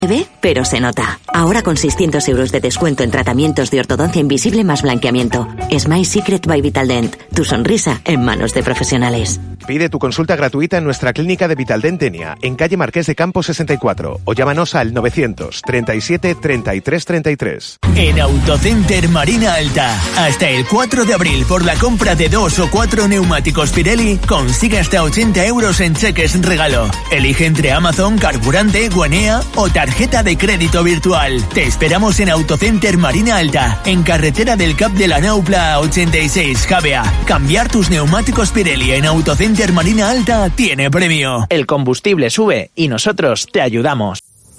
Ve, pero se nota. Ahora con 600 euros de descuento en tratamientos de ortodoncia invisible más blanqueamiento. Smile Secret by Vitaldent. Tu sonrisa en manos de profesionales. Pide tu consulta gratuita en nuestra clínica de Vitaldent Denia, en calle Marqués de Campos 64, o llámanos al 937 33 33. En Autocenter Marina Alta, hasta el 4 de abril, por la compra de 2 o 4 neumáticos Pirelli, consigue hasta 80 euros en cheques regalo. Elige entre Amazon, carburante, Guanea o tarjeta de crédito virtual. Te esperamos en Autocenter Marina Alta, en carretera del Cap de la Naupla 86, Javea. Cambiar tus neumáticos Pirelli en Autocenter Marina Alta tiene premio. El combustible sube y nosotros te ayudamos.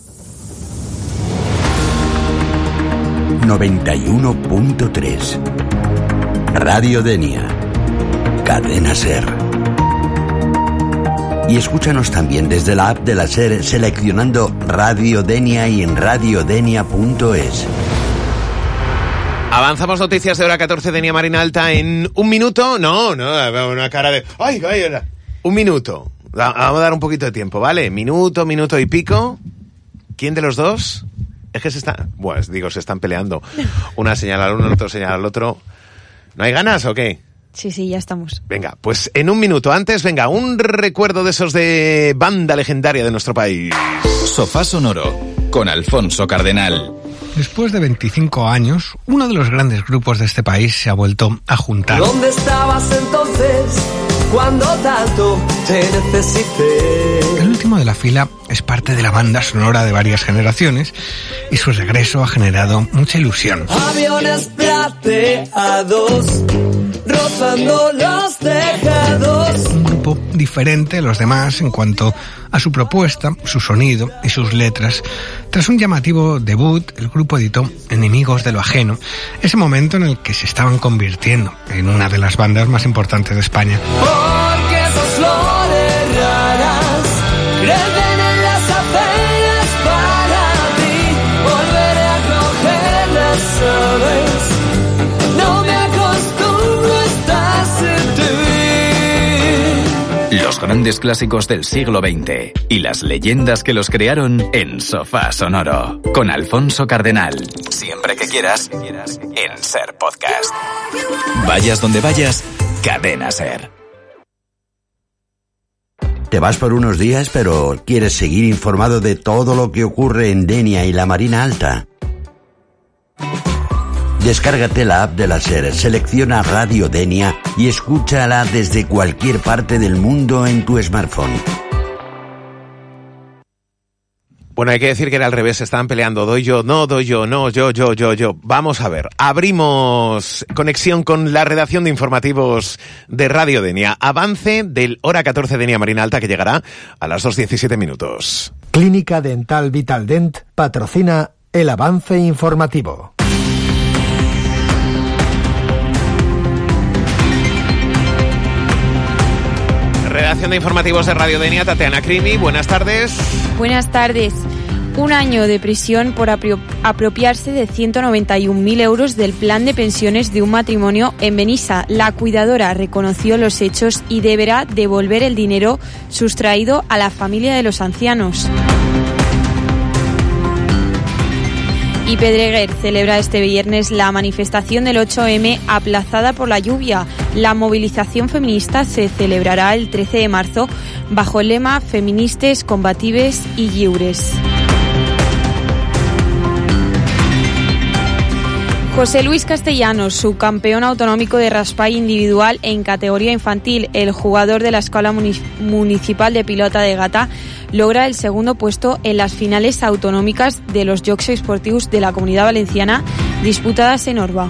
91.3 Radio Denia, Cadena Ser. Y escúchanos también desde la app de la SER seleccionando Radio Denia y en radiodenia.es. Avanzamos noticias de hora 14 Denia Marina Alta en un minuto. No, una cara de... ¡Ay! Un minuto. Vamos a dar un poquito de tiempo, ¿vale? Minuto y pico. ¿Quién de los dos? Es que se están peleando. Una señala al uno, el otro señala al otro. ¿No hay ganas o qué? Sí, ya estamos. Venga, pues en un minuto antes, un recuerdo de esos de banda legendaria de nuestro país. Sofá Sonoro, con Alfonso Cardenal. Después de 25 años, uno de los grandes grupos de este país se ha vuelto a juntar. ¿Dónde estabas entonces, cuando tanto te necesité? El último de la fila es parte de la banda sonora de varias generaciones y su regreso ha generado mucha ilusión. Aviones plateados, rozando los tejados. Un grupo diferente a los demás en cuanto a su propuesta, su sonido y sus letras. Tras un llamativo debut, el grupo editó Enemigos de lo Ajeno, ese momento en el que se estaban convirtiendo en una de las bandas más importantes de España. Porque esas flores raras crecen en las aceras para ti, volveré a cogerlas, ¿sabes? No me acostumbro a estar sin ti. Los grandes clásicos del siglo XX y las leyendas que los crearon en Sofá Sonoro, con Alfonso Cardenal. Siempre que quieras, en Ser Podcast. Vayas donde vayas, Cadena Ser. Te vas por unos días, pero quieres seguir informado de todo lo que ocurre en Denia y la Marina Alta. Descárgate la app de la SER, selecciona Radio Denia y escúchala desde cualquier parte del mundo en tu smartphone. Bueno, hay que decir que era al revés, se estaban peleando. Doy yo. Vamos a ver, abrimos conexión con la redacción de informativos de Radio Denia. Avance del hora 14 Denia Marina Alta, que llegará a las 2:17 minutos. Clínica Dental Vitaldent patrocina el avance informativo. Redacción de informativos de Radio Denia, Tatiana Crimi, buenas tardes. Buenas tardes. Un año de prisión por apropiarse de 191.000 euros del plan de pensiones de un matrimonio en Benissa. La cuidadora reconoció los hechos y deberá devolver el dinero sustraído a la familia de los ancianos. Y Pedreguer celebra este viernes la manifestación del 8M aplazada por la lluvia. La movilización feminista se celebrará el 13 de marzo bajo el lema Feministes, Combatives y Lliures. José Luis Castellanos, subcampeón autonómico de raspall individual en categoría infantil, el jugador de la Escuela Municipal de Pilota de Gata, logra el segundo puesto en las finales autonómicas de los Jocs Esportius de la Comunidad Valenciana disputadas en Orba.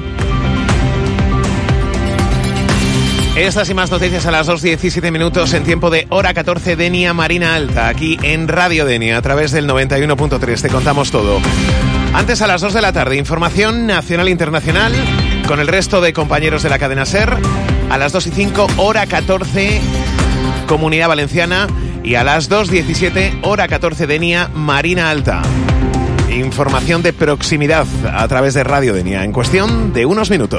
Estas y más noticias a las 2:17 minutos en tiempo de hora 14 Denia Marina Alta, aquí en Radio Denia a través del 91.3. Te contamos todo. Antes, a las 2 de la tarde, información nacional e internacional con el resto de compañeros de la cadena SER. A las 2:05, hora 14, Comunidad Valenciana. Y a las 2:17, hora 14, Denia Marina Alta. Información de proximidad a través de Radio Denia en cuestión de unos minutos.